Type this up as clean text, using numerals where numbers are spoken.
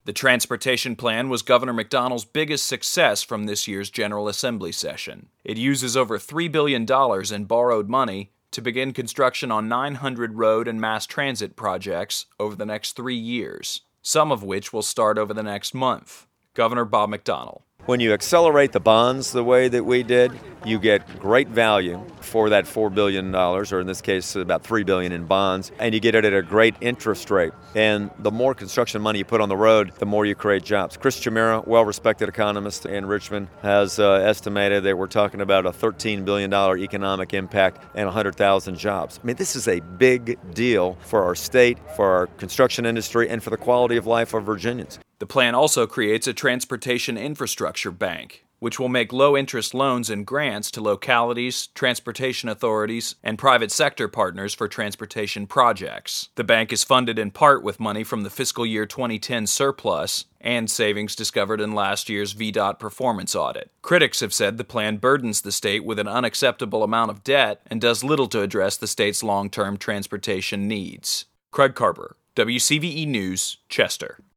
The transportation plan was Governor McDonnell's biggest success from this year's General Assembly session. It uses over $3 billion in borrowed money to begin construction on 900 road and mass transit projects over the next 3 years, some of which will start over the next month. Governor Bob McDonnell. When you accelerate the bonds the way that we did, you get great value for that $4 billion, or in this case about $3 billion in bonds, and you get it at a great interest rate. And the more construction money you put on the road, the more you create jobs. Chris Chimera, well-respected economist in Richmond, has estimated that we're talking about a $13 billion economic impact and 100,000 jobs. I mean, this is a big deal for our state, for our construction industry, and for the quality of life of Virginians. The plan also creates a transportation infrastructure bank, which will make low-interest loans and grants to localities, transportation authorities, and private sector partners for transportation projects. The bank is funded in part with money from the fiscal year 2010 surplus and savings discovered in last year's VDOT performance audit. Critics have said the plan burdens the state with an unacceptable amount of debt and does little to address the state's long-term transportation needs. Craig Carber, WCVE News, Chester.